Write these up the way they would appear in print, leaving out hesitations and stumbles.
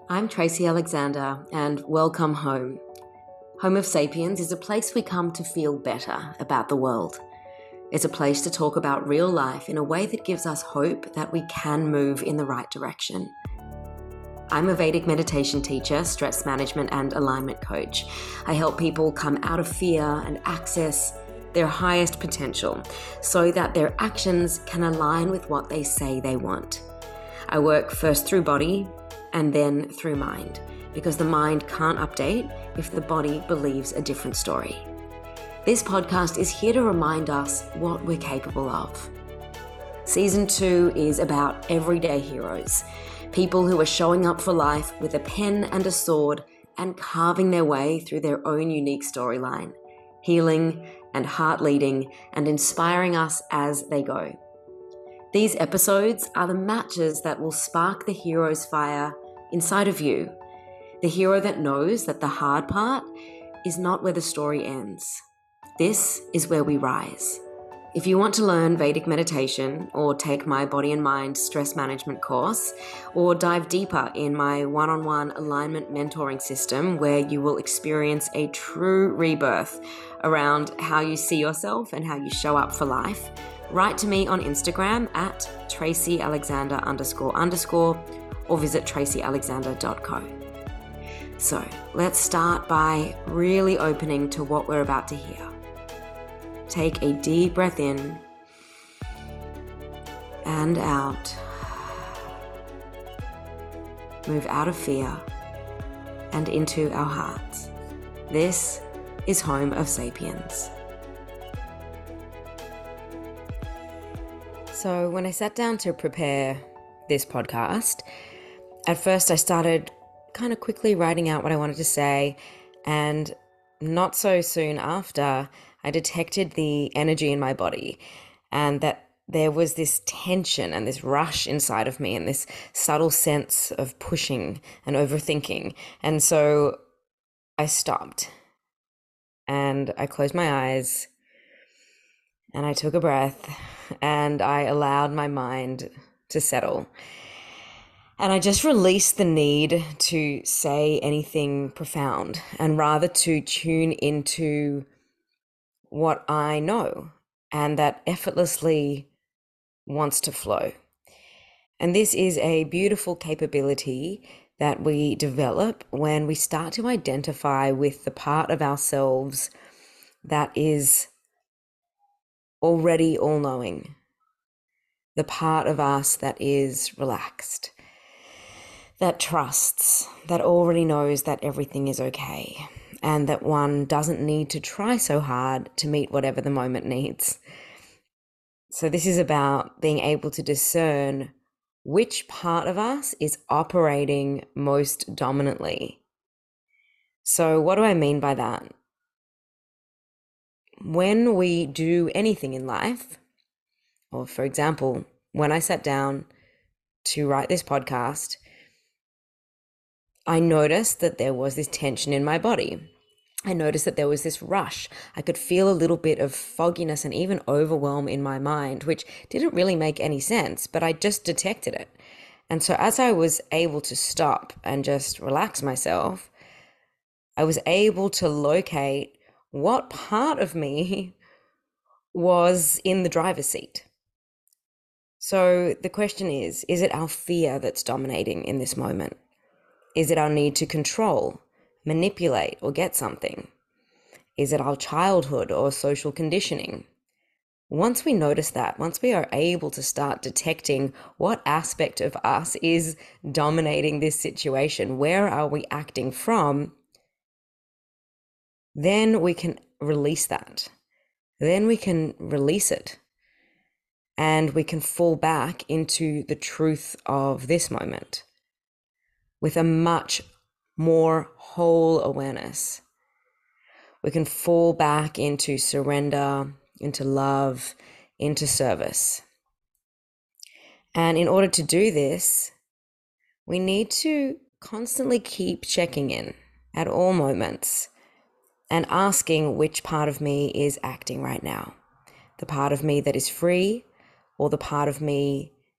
I'm Tracy Alexander, and welcome home. Home of Sapiens is a place we come to feel better about the world. It's a place to talk about real life in a way that gives us hope that we can move in the right direction. I'm a Vedic meditation teacher, stress management and alignment coach. I help people come out of fear and access their highest potential so that their actions can align with what they say they want. I work first through body and then through mind, because the mind can't update if the body believes a different story. This podcast is here to remind us what we're capable of. Season 2 is about everyday heroes, people who are showing up for life with a pen and a sword and carving their way through their own unique storyline, healing and heart-leading and inspiring us as they go. These episodes are the matches that will spark the hero's fire inside of you, the hero that knows that the hard part is not where the story ends. This is where we rise. If you want to learn Vedic meditation or take my body and mind stress management course or dive deeper in my one-on-one alignment mentoring system where you will experience a true rebirth around how you see yourself and how you show up for life, write to me on Instagram at TracyAlexander__ or visit tracyalexander.co. So let's start by really opening to what we're about to hear. Take a deep breath in and out. Move out of fear and into our hearts. This is Home of Sapiens. So when I sat down to prepare this podcast, at first I started kind of quickly writing out what I wanted to say, and not so soon after, I detected the energy in my body and that there was this tension and this rush inside of me and this subtle sense of pushing and overthinking. And so I stopped and I closed my eyes and I took a breath and I allowed my mind to settle. And I just released the need to say anything profound and rather to tune into what I know and that effortlessly wants to flow. And this is a beautiful capability that we develop when we start to identify with the part of ourselves that is already all-knowing, the part of us that is relaxed, that trusts, that already knows that everything is okay and that one doesn't need to try so hard to meet whatever the moment needs. So this is about being able to discern which part of us is operating most dominantly. So what do I mean by that? When we do anything in life, or for example, when I sat down to write this podcast, I noticed that there was this tension in my body. I noticed that there was this rush. I could feel a little bit of fogginess and even overwhelm in my mind, which didn't really make any sense, but I just detected it. And so as I was able to stop and just relax myself, I was able to locate what part of me was in the driver's seat. So the question is it our fear that's dominating in this moment? Is it our need to control, manipulate, or get something? Is it our childhood or social conditioning? Once we notice that, once we are able to start detecting what aspect of us is dominating this situation, where are we acting from, then we can release that. Then we can release it. And we can fall back into the truth of this moment with a much more whole awareness. We can fall back into surrender, into love, into service. And in order to do this, we need to constantly keep checking in at all moments and asking which part of me is acting right now. The part of me that is free or the part of me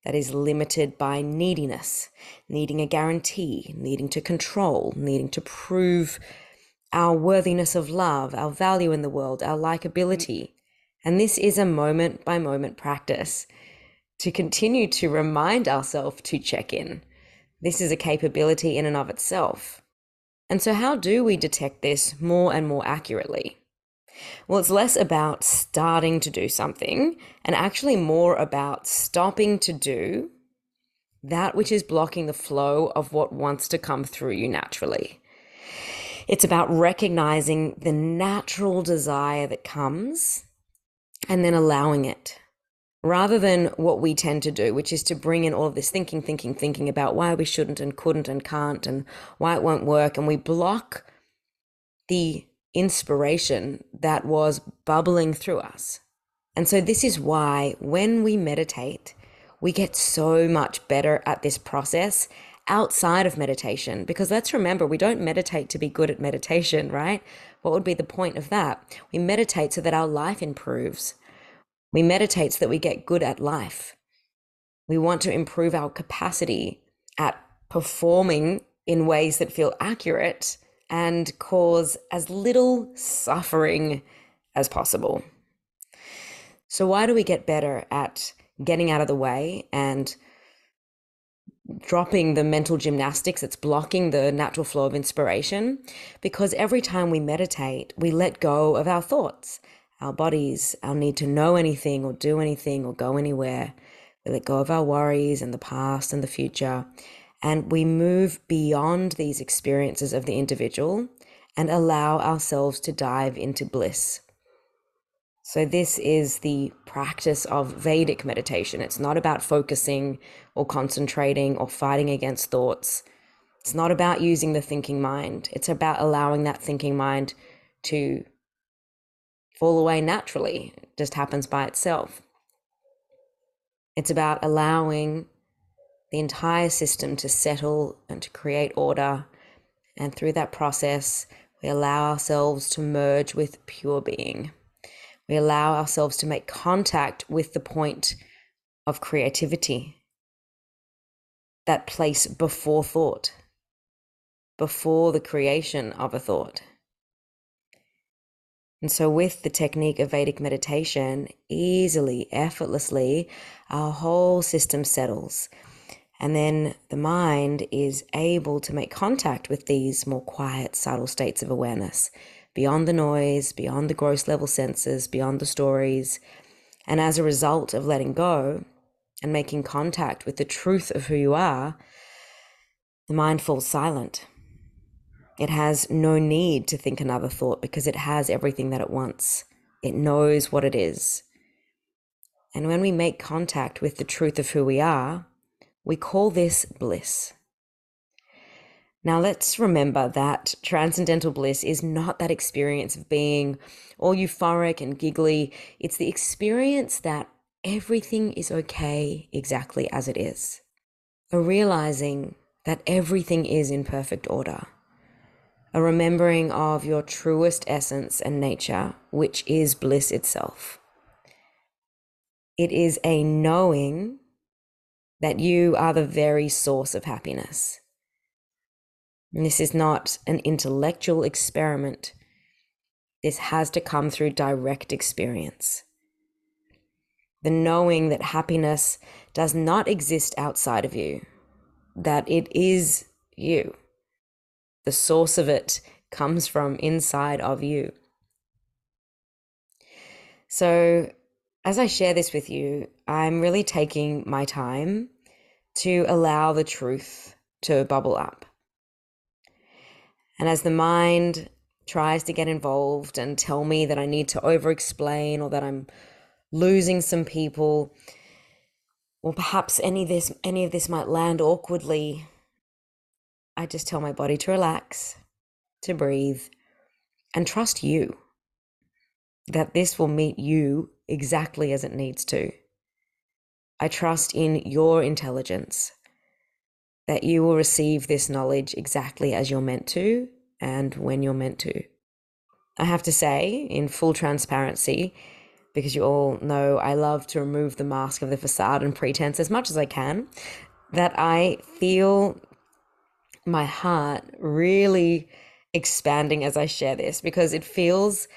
that is limited by neediness, needing a guarantee, needing to control, needing to prove our worthiness of love, our value in the world, our likability. And this is a moment by moment practice to continue to remind ourselves to check in. This is a capability in and of itself. And so how do we detect this more and more accurately? Well, it's less about starting to do something and actually more about stopping to do that which is blocking the flow of what wants to come through you naturally. It's about recognizing the natural desire that comes and then allowing it, rather than what we tend to do, which is to bring in all of this thinking about why we shouldn't and couldn't and can't and why it won't work. And we block the inspiration that was bubbling through us. And so this is why when we meditate, we get so much better at this process outside of meditation. Because let's remember, we don't meditate to be good at meditation, right? What would be the point of that? We meditate so that our life improves. We meditate so that we get good at life. We want to improve our capacity at performing in ways that feel accurate and cause as little suffering as possible. So why do we get better at getting out of the way and dropping the mental gymnastics that's blocking the natural flow of inspiration? Because every time we meditate, we let go of our thoughts, our bodies, our need to know anything or do anything or go anywhere. We let go of our worries and the past and the future. And we move beyond these experiences of the individual and allow ourselves to dive into bliss. So this is the practice of Vedic meditation. It's not about focusing or concentrating or fighting against thoughts. It's not about using the thinking mind. It's about allowing that thinking mind to fall away naturally. It just happens by itself. It's about allowing the entire system to settle and to create order. And through that process, we allow ourselves to merge with pure being. We allow ourselves to make contact with the point of creativity, that place before thought, before the creation of a thought. And so with the technique of Vedic meditation, easily, effortlessly, our whole system settles. And then the mind is able to make contact with these more quiet, subtle states of awareness, beyond the noise, beyond the gross level senses, beyond the stories. And as a result of letting go and making contact with the truth of who you are, the mind falls silent. It has no need to think another thought because it has everything that it wants. It knows what it is. And when we make contact with the truth of who we are, we call this bliss. Now let's remember that transcendental bliss is not that experience of being all euphoric and giggly. It's the experience that everything is okay exactly as it is. A realizing that everything is in perfect order. A remembering of your truest essence and nature, which is bliss itself. It is a knowing that you are the very source of happiness. And this is not an intellectual experiment. This has to come through direct experience. The knowing that happiness does not exist outside of you, that it is you. The source of it comes from inside of you. So as I share this with you, I'm really taking my time to allow the truth to bubble up. And as the mind tries to get involved and tell me that I need to over-explain or that I'm losing some people, or perhaps any of this might land awkwardly, I just tell my body to relax, to breathe, and trust you, that this will meet you exactly as it needs to. I trust in your intelligence, that you will receive this knowledge exactly as you're meant to and when you're meant to. I have to say, in full transparency, because you all know I love to remove the mask of the facade and pretense as much as I can, that I feel my heart really expanding as I share this, because it feels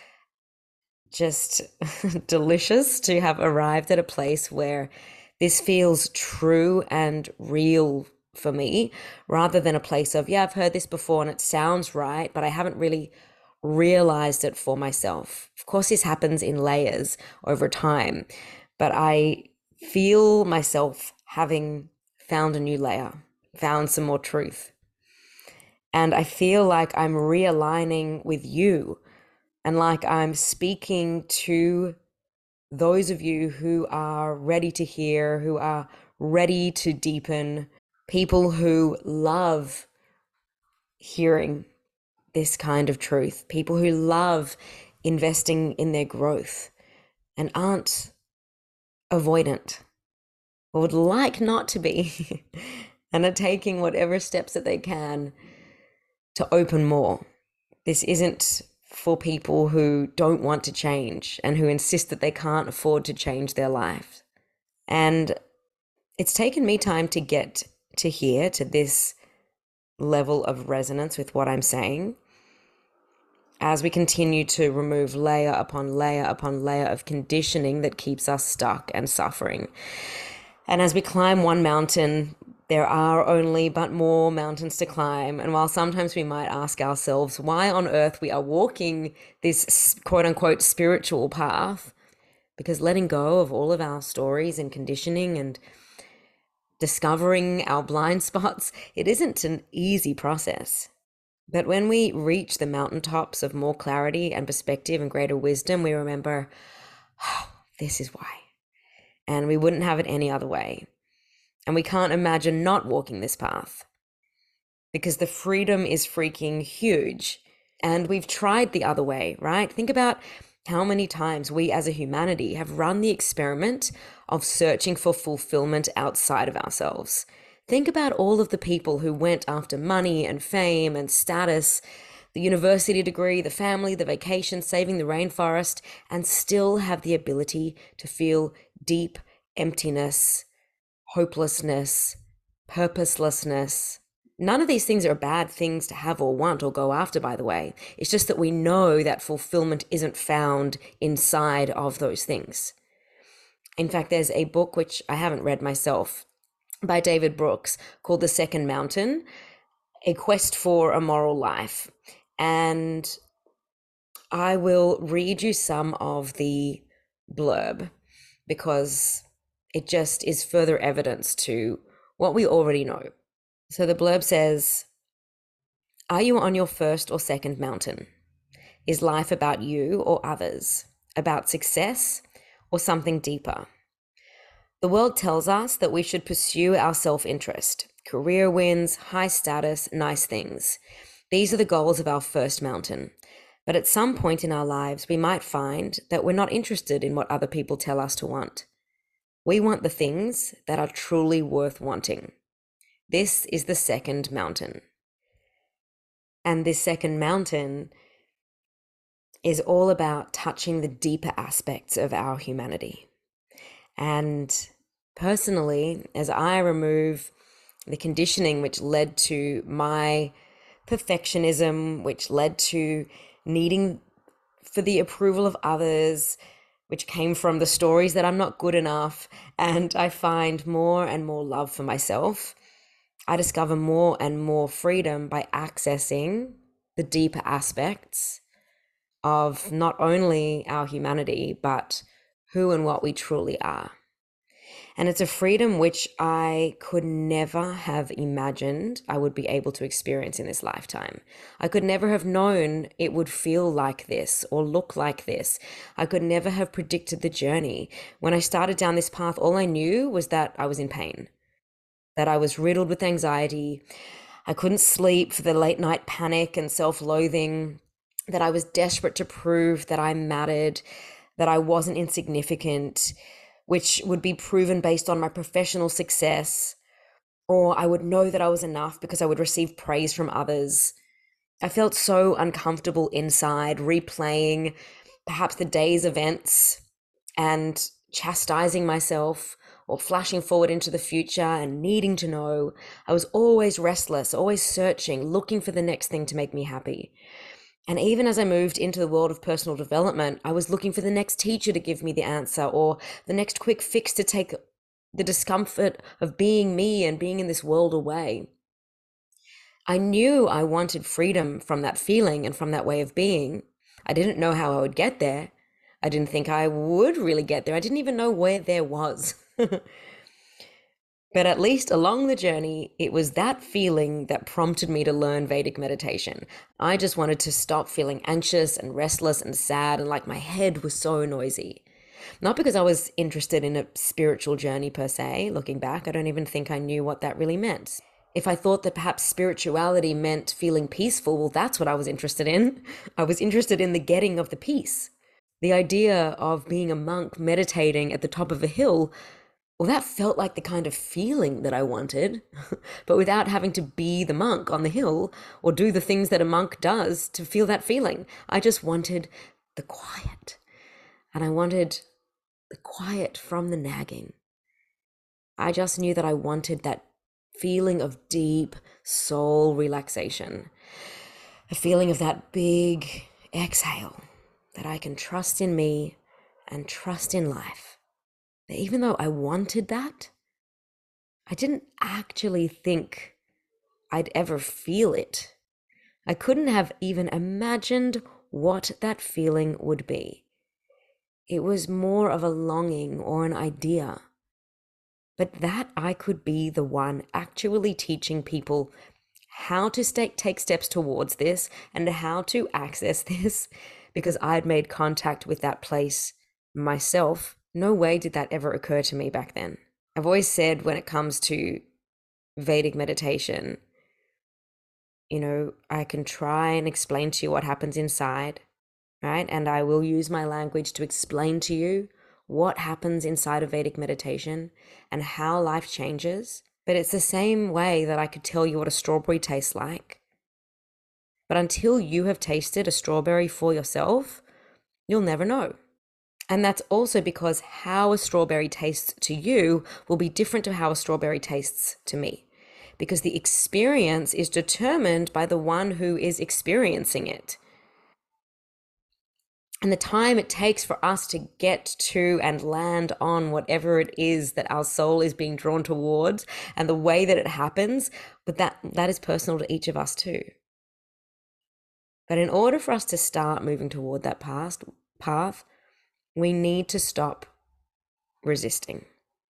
just delicious to have arrived at a place where this feels true and real for me, rather than a place of, yeah, I've heard this before and it sounds right, but I haven't really realized it for myself. Of course, this happens in layers over time, but I feel myself having found a new layer, found some more truth. And I feel like I'm realigning with you, and like I'm speaking to those of you who are ready to hear, who are ready to deepen, people who love hearing this kind of truth, people who love investing in their growth and aren't avoidant or would like not to be and are taking whatever steps that they can to open more. This isn't for people who don't want to change and who insist that they can't afford to change their life. And it's taken me time to get to here, to this level of resonance with what I'm saying, as we continue to remove layer upon layer upon layer of conditioning that keeps us stuck and suffering. And as we climb one mountain, there are only but more mountains to climb. And while sometimes we might ask ourselves why on earth we are walking this quote unquote spiritual path, because letting go of all of our stories and conditioning and discovering our blind spots, it isn't an easy process. But when we reach the mountaintops of more clarity and perspective and greater wisdom, we remember, oh, this is why. And we wouldn't have it any other way. And we can't imagine not walking this path, because the freedom is freaking huge. And we've tried the other way, right? Think about how many times we as a humanity have run the experiment of searching for fulfillment outside of ourselves. Think about all of the people who went after money and fame and status, the university degree, the family, the vacation, saving the rainforest, and still have the ability to feel deep emptiness, hopelessness, purposelessness. None of these things are bad things to have or want or go after, by the way. It's just that we know that fulfillment isn't found inside of those things. In fact, there's a book which I haven't read myself by David Brooks called The Second Mountain, A Quest for a Moral Life. And I will read you some of the blurb, because it just is further evidence to what we already know. So the blurb says, are you on your first or second mountain? Is life about you or others, about success or something deeper? The world tells us that we should pursue our self-interest, career wins, high status, nice things. These are the goals of our first mountain. But at some point in our lives, we might find that we're not interested in what other people tell us to want. We want the things that are truly worth wanting. This is the second mountain. And this second mountain is all about touching the deeper aspects of our humanity. And personally, as I remove the conditioning which led to my perfectionism, which led to needing for the approval of others, which came from the stories that I'm not good enough, and I find more and more love for myself, I discover more and more freedom by accessing the deeper aspects of not only our humanity, but who and what we truly are. And it's a freedom which I could never have imagined I would be able to experience in this lifetime. I could never have known it would feel like this or look like this. I could never have predicted the journey. When I started down this path, all I knew was that I was in pain, that I was riddled with anxiety. I couldn't sleep for the late night panic and self-loathing, that I was desperate to prove that I mattered, that I wasn't insignificant, which would be proven based on my professional success, or I would know that I was enough because I would receive praise from others. I felt so uncomfortable inside, replaying perhaps the day's events and chastising myself or flashing forward into the future and needing to know. I was always restless, always searching, looking for the next thing to make me happy. And even as I moved into the world of personal development, I was looking for the next teacher to give me the answer or the next quick fix to take the discomfort of being me and being in this world away. I knew I wanted freedom from that feeling and from that way of being. I didn't know how I would get there. I didn't think I would really get there. I didn't even know where there was. But at least along the journey, it was that feeling that prompted me to learn Vedic meditation. I just wanted to stop feeling anxious and restless and sad and like my head was so noisy. Not because I was interested in a spiritual journey per se. Looking back, I don't even think I knew what that really meant. If I thought that perhaps spirituality meant feeling peaceful, well, that's what I was interested in. I was interested in the getting of the peace. The idea of being a monk meditating at the top of a hill, well, that felt like the kind of feeling that I wanted, but without having to be the monk on the hill or do the things that a monk does to feel that feeling. I just wanted the quiet, and I wanted the quiet from the nagging. I just knew that I wanted that feeling of deep soul relaxation, a feeling of that big exhale that I can trust in me and trust in life. Even though I wanted that, I didn't actually think I'd ever feel it. I couldn't have even imagined what that feeling would be. It was more of a longing or an idea. But that I could be the one actually teaching people how to take steps towards this and how to access this, because I'd made contact with that place myself. No way did that ever occur to me back then. I've always said when it comes to Vedic meditation, I can try and explain to you what happens inside, right? And I will use my language to explain to you what happens inside of Vedic meditation and how life changes. But it's the same way that I could tell you what a strawberry tastes like. But until you have tasted a strawberry for yourself, you'll never know. And that's also because how a strawberry tastes to you will be different to how a strawberry tastes to me, because the experience is determined by the one who is experiencing it. And the time it takes for us to get to and land on whatever it is that our soul is being drawn towards and the way that it happens, but that is personal to each of us too. But in order for us to start moving toward that path, we need to stop resisting.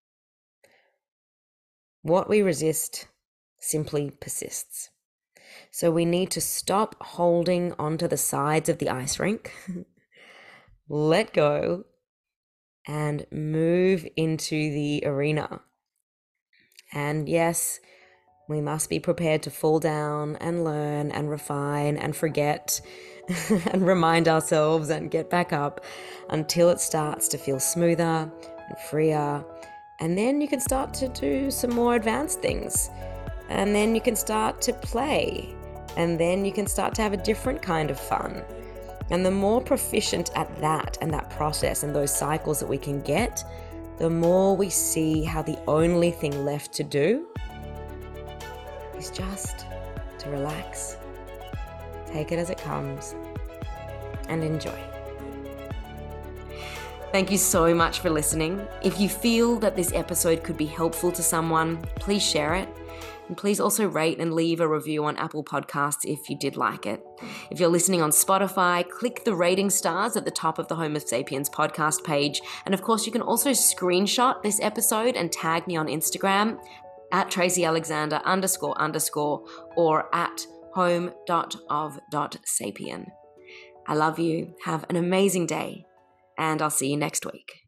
What we resist simply persists. So we need to stop holding onto the sides of the ice rink, let go, and move into the arena. And yes, we must be prepared to fall down and learn and refine and forget and remind ourselves and get back up until it starts to feel smoother and freer. And then you can start to do some more advanced things. And then you can start to play. And then you can start to have a different kind of fun. And the more proficient at that and that process and those cycles that we can get, the more we see how the only thing left to do is just to relax, take it as it comes, and enjoy. Thank you so much for listening. If you feel that this episode could be helpful to someone, please share it. And please also rate and leave a review on Apple Podcasts if you did like it. If you're listening on Spotify, click the rating stars at the top of the Home of Sapiens podcast page. And of course, you can also screenshot this episode and tag me on Instagram at TracyAlexander __ or at home.of.sapien. I love you. Have an amazing day, and I'll see you next week.